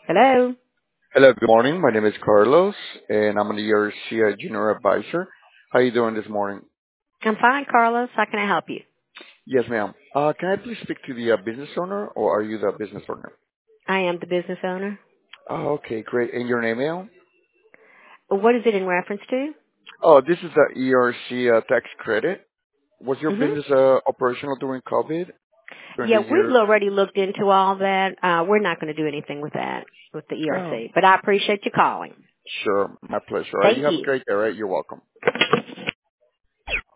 Hello. Hello, good morning. My name is Carlos, and I'm the ERC Junior Advisor. How are you doing this morning? I'm fine, Carlos. How can I help you? Yes, ma'am. Can I please speak to the business owner, or are you the business owner? I am the business owner. Oh, okay, great. And your name, ma'am? What is it in reference to? Oh, this is the ERC tax credit. Was your hmm business operational during COVID, during Yeah, the we've year? already looked into all that. We're not going to do anything with that, with the Oh, ERC. But I appreciate you calling. sure. My pleasure. All right, you Thank have a you. great day, all right? You're welcome.